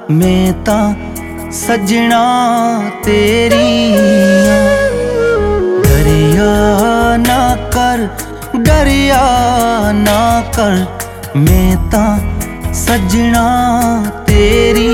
मैं तां सजना तेरी डरिया ना कर, डरिया ना कर, मैं तां सजना तेरी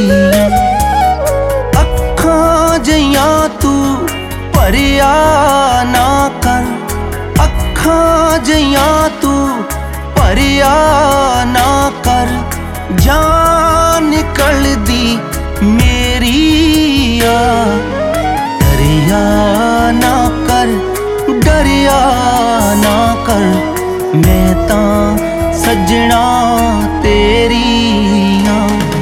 अखां जियां तू भरिया ना कर, अखां जियां तू भरिया ना कर, जान निकल दी मेरी आ। डरिया ना कर, डरिया ना कर, मैं तां सजना तेरी आ।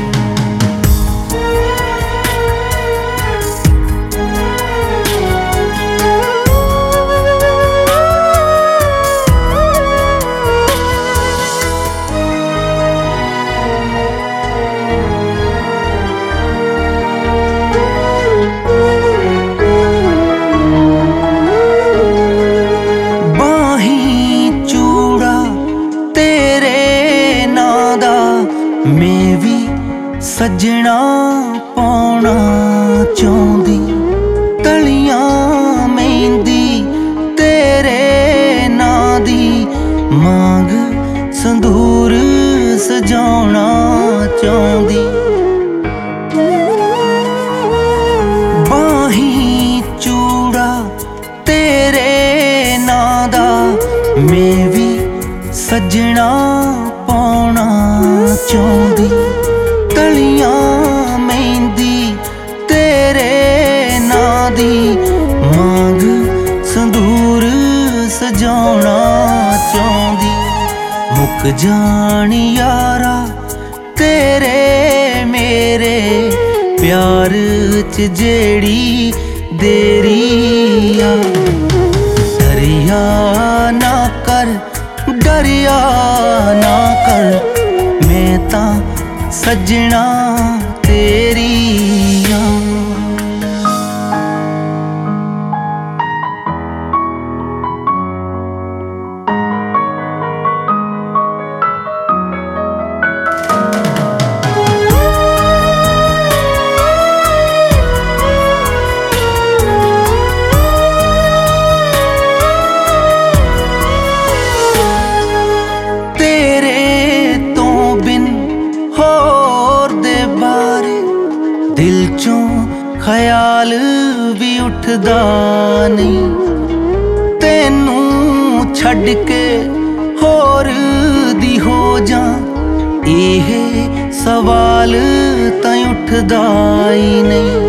मैं भी सजना पाउणा चाहुंदी, तलियां मेहंदी तेरे नां दी, मांग संदूर सजाउणा चाहुंदी। बाहीं चूड़ा तेरे नां दा, मैं भी सजना पाउणा चाहुंदी, तलियां मेहंदी तेरे नां दी, मांग संदूर सजाउणा चाहुंदी। मुक जान यारा तेरे मेरे प्यार च जेड़ी देरी आ। डरिया ना कर, डरिया ना कर, मैं तां सजना तेरी आ। दिल चों ख्याल भी उठदा नहीं, तेनू छड़ के होर दी हो जा, एह सवाल तां उठदा ही नहीं।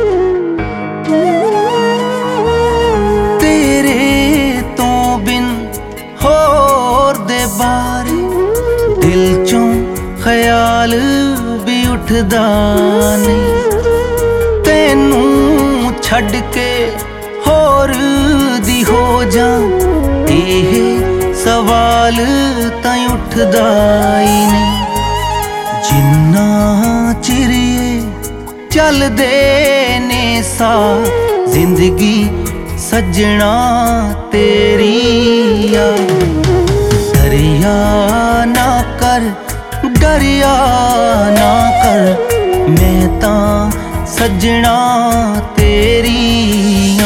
तेरे तो बिन होर दे बारे दिल चों ख्याल भी उठदा नहीं, तेनू छड़ के होर दी हो जा, एह सवाल तां उठदा ही नहीं। जिन्ना चिरिए चलदे ने सा जिंदगी सजना तेरी आ। डरिया ना कर, डरिया ना कर, मैं तां सजना तेरी आ।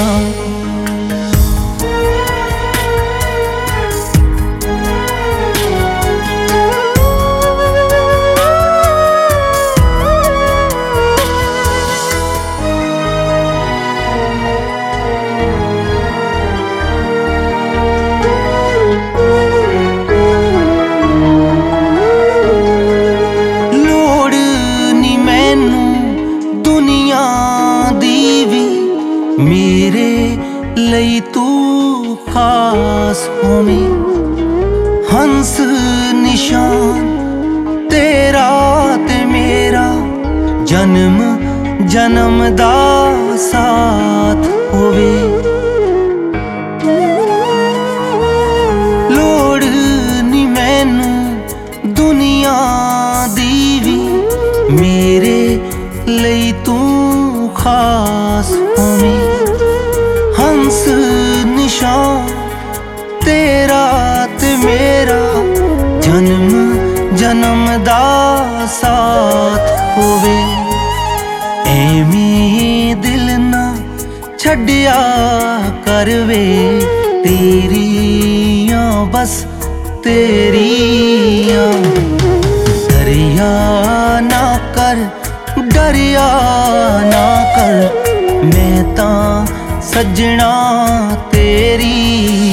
मेरे लई तू खास होवें, हंस निशान तेरा ते मेरा, जन्म जन्म दा साथ होवे। लोड़ नी मैनू दुनिया दी भी, मेरे लई तू खास होवें, हंस निशान तेरा ते मेरा, जन्म जन्म दा साथ होवे। एवें दिल ना छड्डिया कर वे, तेरियां बस तेरियां। दरिया ना कर, डरिया ना कर, मैं तां सजना तेरी